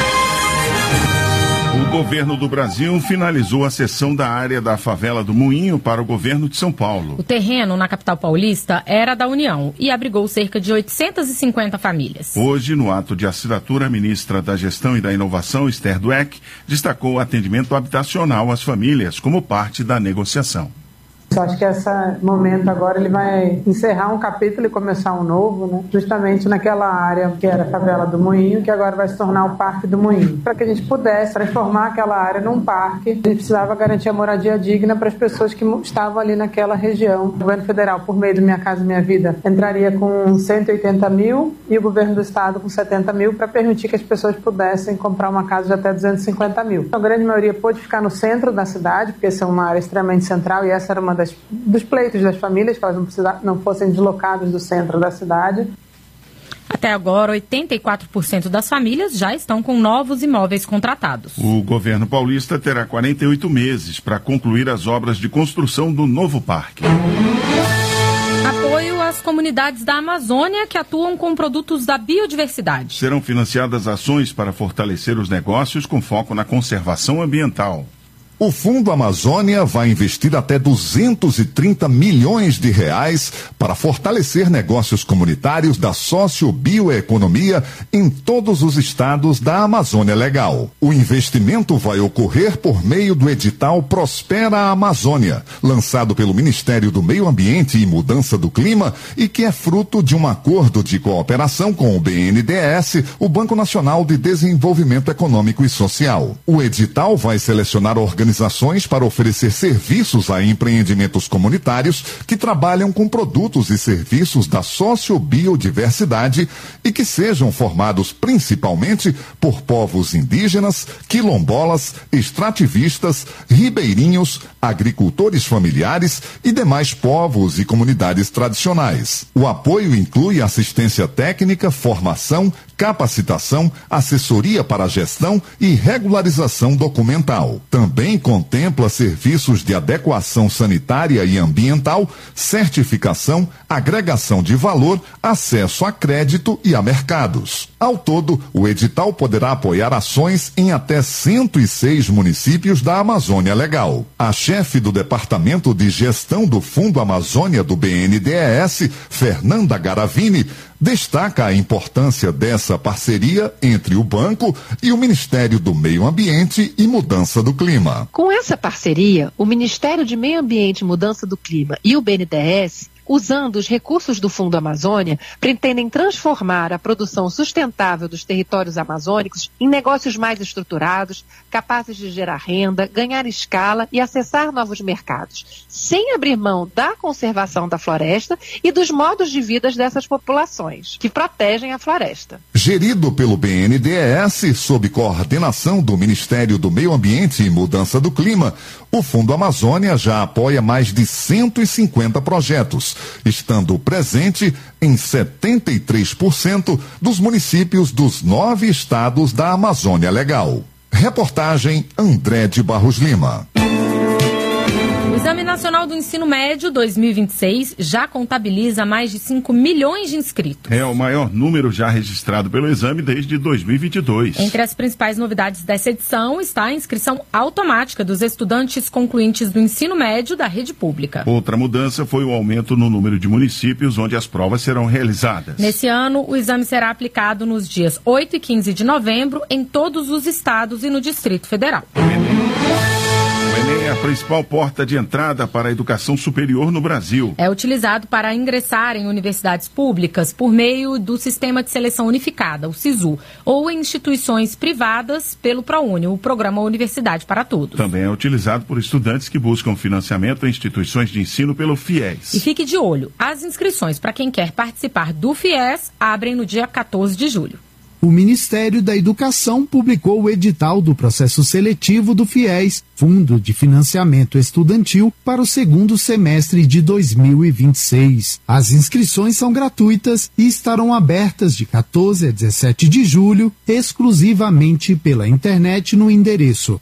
O governo do Brasil finalizou a cessão da área da favela do Moinho para o governo de São Paulo. O terreno na capital paulista era da União e abrigou cerca de oitocentas e cinquenta famílias. Hoje, no ato de assinatura, a ministra da Gestão e da Inovação, Esther Dweck, destacou o atendimento habitacional às famílias como parte da negociação. Eu acho que esse momento agora ele vai encerrar um capítulo e começar um novo, né? Justamente naquela área que era a favela do Moinho, que agora vai se tornar o Parque do Moinho. Para que a gente pudesse transformar aquela área num parque, a gente precisava garantir a moradia digna para as pessoas que estavam ali naquela região. O governo federal, por meio do Minha Casa Minha Vida, entraria com cento e oitenta mil e o governo do estado com setenta mil para permitir que as pessoas pudessem comprar uma casa de até duzentos e cinquenta mil. A grande maioria pôde ficar no centro da cidade, porque essa é uma área extremamente central e essa era uma das dos pleitos das famílias, que elas não, precisar, não fossem deslocadas do centro da cidade. Até agora, oitenta e quatro por cento das famílias já estão com novos imóveis contratados. O governo paulista terá quarenta e oito meses para concluir as obras de construção do novo parque. Apoio às comunidades da Amazônia que atuam com produtos da biodiversidade. Serão financiadas ações para fortalecer os negócios com foco na conservação ambiental. O Fundo Amazônia vai investir até duzentos e trinta milhões de reais para fortalecer negócios comunitários da sociobioeconomia em todos os estados da Amazônia Legal. O investimento vai ocorrer por meio do edital Prospera a Amazônia, lançado pelo Ministério do Meio Ambiente e Mudança do Clima e que é fruto de um acordo de cooperação com o B N D E S, o Banco Nacional de Desenvolvimento Econômico e Social. O edital vai selecionar organizações Organizações para oferecer serviços a empreendimentos comunitários que trabalham com produtos e serviços da sociobiodiversidade e que sejam formados principalmente por povos indígenas, quilombolas, extrativistas, ribeirinhos, agricultores familiares e demais povos e comunidades tradicionais. O apoio inclui assistência técnica, formação, capacitação, assessoria para a gestão e regularização documental. Também contempla serviços de adequação sanitária e ambiental, certificação, agregação de valor, acesso a crédito e a mercados. Ao todo, o edital poderá apoiar ações em até cento e seis municípios da Amazônia Legal. A chefe do Departamento de Gestão do Fundo Amazônia do B N D E S, Fernanda Garavini, destaca a importância dessa parceria entre o banco e o Ministério do Meio Ambiente e Mudança do Clima. Com essa parceria, o Ministério de Meio Ambiente e Mudança do Clima e o B N D E S, usando os recursos do Fundo Amazônia, pretendem transformar a produção sustentável dos territórios amazônicos em negócios mais estruturados, capazes de gerar renda, ganhar escala e acessar novos mercados, sem abrir mão da conservação da floresta e dos modos de vida dessas populações, que protegem a floresta. Gerido pelo B N D E S, sob coordenação do Ministério do Meio Ambiente e Mudança do Clima, o Fundo Amazônia já apoia mais de cento e cinquenta projetos, estando presente em setenta e três por cento dos municípios dos nove estados da Amazônia Legal. Reportagem André de Barros Lima. O Exame Nacional do Ensino Médio dois mil e vinte e seis já contabiliza mais de cinco milhões de inscritos. É o maior número já registrado pelo exame desde dois mil e vinte e dois. Entre as principais novidades dessa edição está a inscrição automática dos estudantes concluintes do ensino médio da rede pública. Outra mudança foi o aumento no número de municípios onde as provas serão realizadas. Nesse ano, o exame será aplicado nos dias oito e quinze de novembro em todos os estados e no Distrito Federal. O Enem é a principal porta de entrada para a educação superior no Brasil. É utilizado para ingressar em universidades públicas por meio do Sistema de Seleção Unificada, o SISU, ou em instituições privadas pelo ProUni, o Programa Universidade para Todos. Também é utilizado por estudantes que buscam financiamento em instituições de ensino pelo FIES. E fique de olho, as inscrições para quem quer participar do FIES abrem no dia quatorze de julho. o Ministério da Educação publicou o edital do processo seletivo do FIES, Fundo de Financiamento Estudantil, para o segundo semestre de dois mil e vinte e seis. As inscrições são gratuitas e estarão abertas de quatorze a dezessete de julho, exclusivamente pela internet no endereço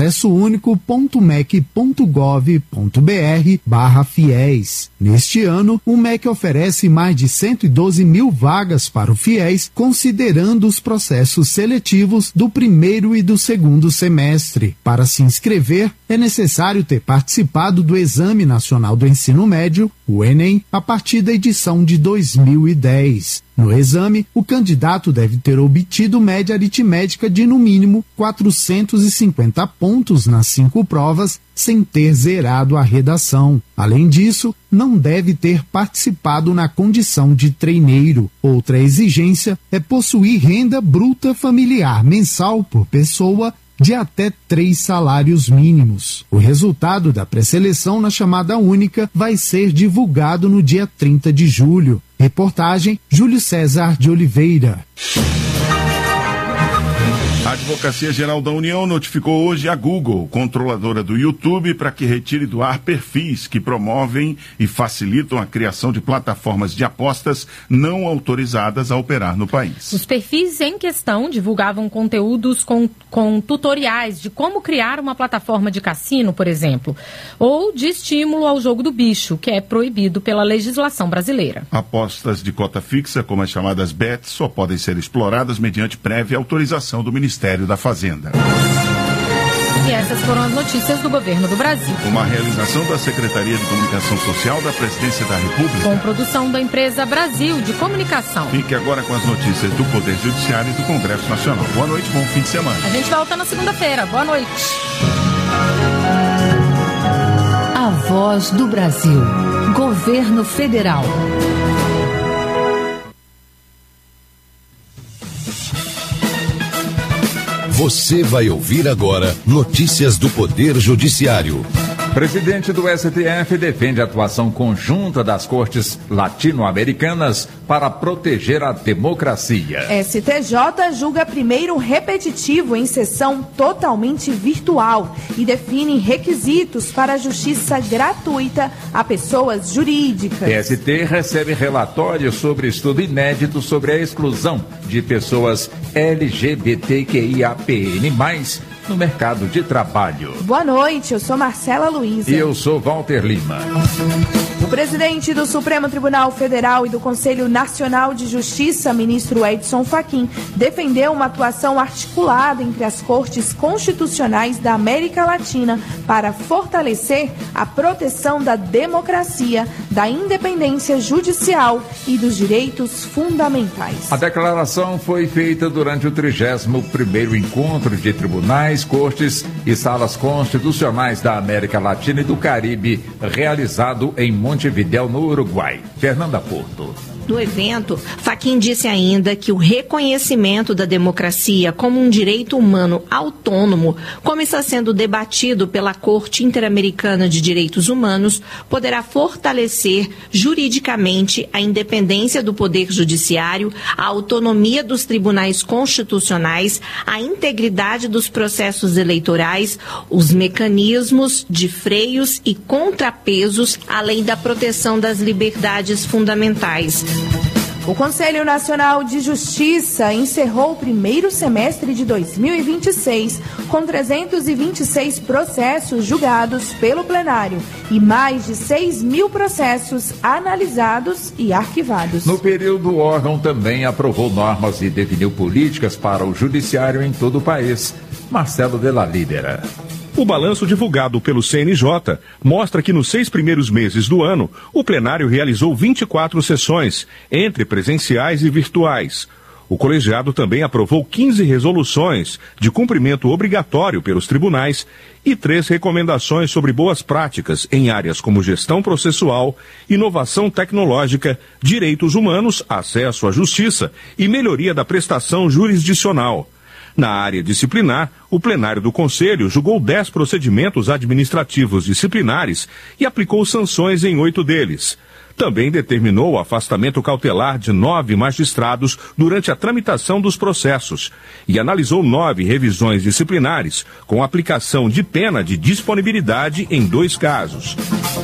acessounico.mec.gov.br barra fiéis. Neste ano, o M E C oferece mais de cento e doze mil vagas para o FIES, considerando os processos seletivos do primeiro e do segundo semestre. Para se inscrever, é necessário ter participado do Exame Nacional do Ensino Médio, o Enem, a partir da edição de dois mil e dez. No exame, o candidato deve ter obtido média aritmética de, no mínimo, quatrocentos e cinquenta pontos nas cinco provas, sem ter zerado a redação. Além disso, não deve ter participado na condição de treineiro. Outra exigência é possuir renda bruta familiar mensal por pessoa de até três salários mínimos. O resultado da pré-seleção na chamada única vai ser divulgado no dia trinta de julho. Reportagem Júlio César de Oliveira. A Advocacia Geral da União notificou hoje a Google, controladora do YouTube, para que retire do ar perfis que promovem e facilitam a criação de plataformas de apostas não autorizadas a operar no país. Os perfis em questão divulgavam conteúdos com, com tutoriais de como criar uma plataforma de cassino, por exemplo, ou de estímulo ao jogo do bicho, que é proibido pela legislação brasileira. Apostas de cota fixa, como as chamadas bets, só podem ser exploradas mediante prévia autorização do Ministério da Fazenda. E essas foram as notícias do governo do Brasil. Uma realização da Secretaria de Comunicação Social da Presidência da República. Com produção da empresa Brasil de Comunicação. Fique agora com as notícias do Poder Judiciário e do Congresso Nacional. Boa noite, bom fim de semana. A gente volta na segunda-feira. Boa noite. A Voz do Brasil. Governo Federal. Você vai ouvir agora notícias do Poder Judiciário. Presidente do S T F defende a atuação conjunta das cortes latino-americanas para proteger a democracia. S T J julga primeiro repetitivo em sessão totalmente virtual e define requisitos para a justiça gratuita a pessoas jurídicas. T S T recebe relatório sobre estudo inédito sobre a exclusão de pessoas L G B T Q I A P N mais, no mercado de trabalho. Boa noite, eu sou Marcela Luiza. E eu sou Walter Lima. O presidente do Supremo Tribunal Federal e do Conselho Nacional de Justiça, ministro Edson Fachin, defendeu uma atuação articulada entre as cortes constitucionais da América Latina para fortalecer a proteção da democracia, da independência judicial e dos direitos fundamentais. A declaração foi feita durante o trigésimo primeiro encontro de tribunais, cortes e salas constitucionais da América Latina e do Caribe, realizado em Montevidéu, no Uruguai. Fernanda Porto. No evento, Fachin disse ainda que o reconhecimento da democracia como um direito humano autônomo, como está sendo debatido pela Corte Interamericana de Direitos Humanos, poderá fortalecer juridicamente a independência do Poder Judiciário, a autonomia dos tribunais constitucionais, a integridade dos processos eleitorais, os mecanismos de freios e contrapesos, além da proteção das liberdades fundamentais. O Conselho Nacional de Justiça encerrou o primeiro semestre de dois mil e vinte e seis com trezentos e vinte e seis processos julgados pelo plenário e mais de seis mil processos analisados e arquivados. No período, o órgão também aprovou normas e definiu políticas para o judiciário em todo o país. Marcelo Della Lídera. O balanço divulgado pelo C N J mostra que nos seis primeiros meses do ano, o plenário realizou vinte e quatro sessões, entre presenciais e virtuais. O colegiado também aprovou quinze resoluções de cumprimento obrigatório pelos tribunais e três recomendações sobre boas práticas em áreas como gestão processual, inovação tecnológica, direitos humanos, acesso à justiça e melhoria da prestação jurisdicional. Na área disciplinar, o plenário do Conselho julgou dez procedimentos administrativos disciplinares e aplicou sanções em oito deles. também determinou o afastamento cautelar de nove magistrados durante a tramitação dos processos e analisou nove revisões disciplinares com aplicação de pena de disponibilidade em dois casos.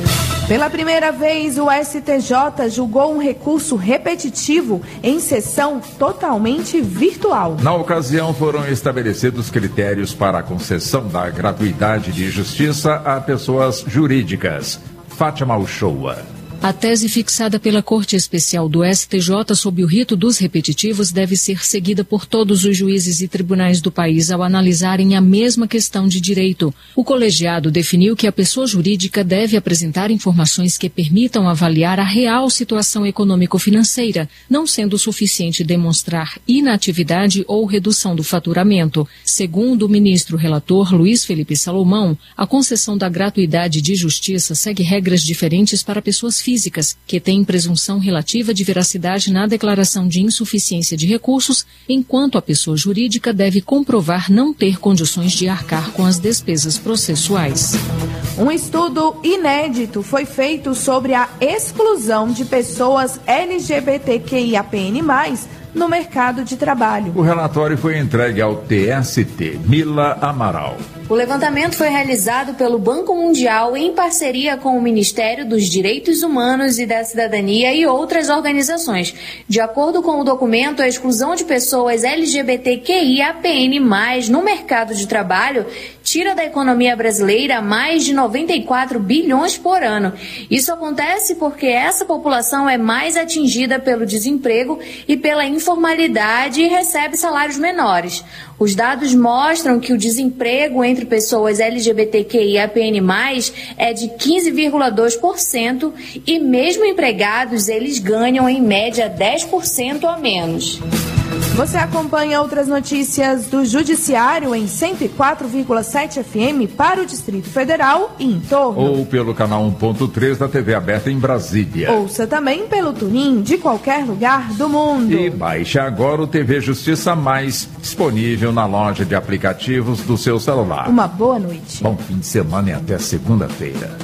Pela primeira vez, o S T J julgou um recurso repetitivo em sessão totalmente virtual. Na ocasião, foram estabelecidos critérios para a concessão da gratuidade de justiça a pessoas jurídicas. Fátima Uchoa. A tese fixada pela Corte Especial do S T J sob o rito dos repetitivos deve ser seguida por todos os juízes e tribunais do país ao analisarem a mesma questão de direito. O colegiado definiu que a pessoa jurídica deve apresentar informações que permitam avaliar a real situação econômico-financeira, não sendo suficiente demonstrar inatividade ou redução do faturamento. Segundo o ministro relator Luiz Felipe Salomão, a concessão da gratuidade de justiça segue regras diferentes para pessoas físicas, que têm presunção relativa de veracidade na declaração de insuficiência de recursos, enquanto a pessoa jurídica deve comprovar não ter condições de arcar com as despesas processuais. Um estudo inédito foi feito sobre a exclusão de pessoas L G B T Q I A P N mais, no mercado de trabalho. O relatório foi entregue ao T S T. Mila Amaral. O levantamento foi realizado pelo Banco Mundial em parceria com o Ministério dos Direitos Humanos e da Cidadania e outras organizações. De acordo com o documento, a exclusão de pessoas L G B T Q I A P N mais, no mercado de trabalho tira da economia brasileira mais de noventa e quatro bilhões por ano. Isso acontece porque essa população é mais atingida pelo desemprego e pela informalidade e recebe salários menores. Os dados mostram que o desemprego entre pessoas L G B T Q I A P N mais, é de quinze vírgula dois por cento e mesmo empregados eles ganham em média dez por cento a menos. Você acompanha outras notícias do Judiciário em cento e quatro vírgula sete F M para o Distrito Federal e em torno. Ou pelo canal um ponto três da T V aberta em Brasília. Ouça também pelo TuneIn de qualquer lugar do mundo. E baixe agora o T V Justiça Mais, disponível na loja de aplicativos do seu celular. Uma boa noite. Bom fim de semana e até segunda-feira.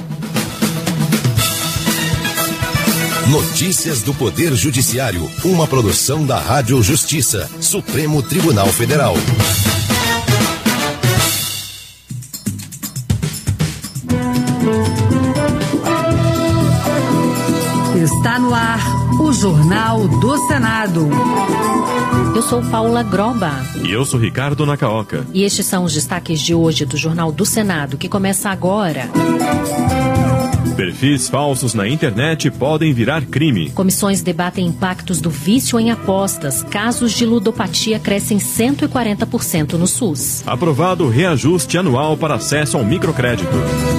Notícias do Poder Judiciário, uma produção da Rádio Justiça, Supremo Tribunal Federal. Está no ar o Jornal do Senado. Eu sou Paula Groba. E eu sou Ricardo Nacaoca. E estes são os destaques de hoje do Jornal do Senado, que começa agora. Perfis falsos na internet podem virar crime. Comissões debatem impactos do vício em apostas. Casos de ludopatia crescem cento e quarenta por cento no SUS. Aprovado reajuste anual para acesso ao microcrédito.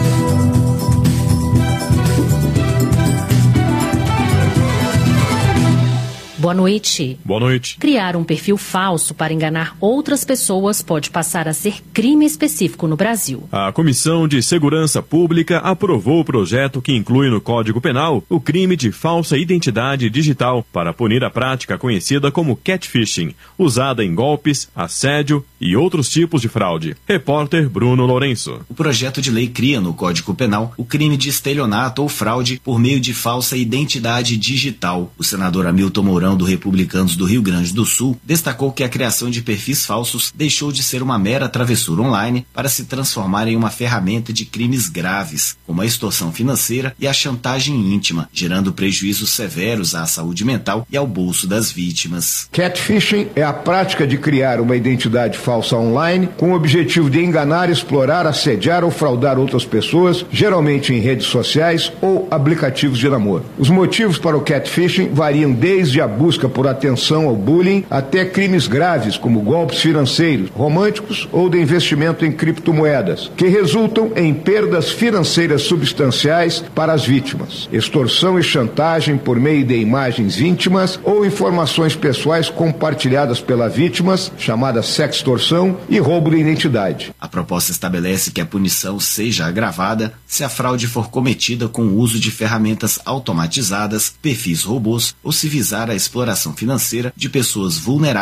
Boa noite. Boa noite. Criar um perfil falso para enganar outras pessoas pode passar a ser crime específico no Brasil. A Comissão de Segurança Pública aprovou o projeto que inclui no Código Penal o crime de falsa identidade digital para punir a prática conhecida como catfishing, usada em golpes, assédio e outros tipos de fraude. Repórter Bruno Lourenço. O projeto de lei cria no Código Penal o crime de estelionato ou fraude por meio de falsa identidade digital. O senador Hamilton Mourão, do Republicanos do Rio Grande do Sul, destacou que a criação de perfis falsos deixou de ser uma mera travessura online para se transformar em uma ferramenta de crimes graves, como a extorsão financeira e a chantagem íntima, gerando prejuízos severos à saúde mental e ao bolso das vítimas. Catfishing é a prática de criar uma identidade falsa online com o objetivo de enganar, explorar, assediar ou fraudar outras pessoas, geralmente em redes sociais ou aplicativos de namoro. Os motivos para o catfishing variam desde a busca por atenção ao bullying até crimes graves como golpes financeiros, românticos ou de investimento em criptomoedas, que resultam em perdas financeiras substanciais para as vítimas. Extorsão e chantagem por meio de imagens íntimas ou informações pessoais compartilhadas pelas vítimas, chamada sextorção, e roubo de identidade. A proposta estabelece que a punição seja agravada se a fraude for cometida com o uso de ferramentas automatizadas, perfis robôs ou se visar a exploração financeira de pessoas vulneráveis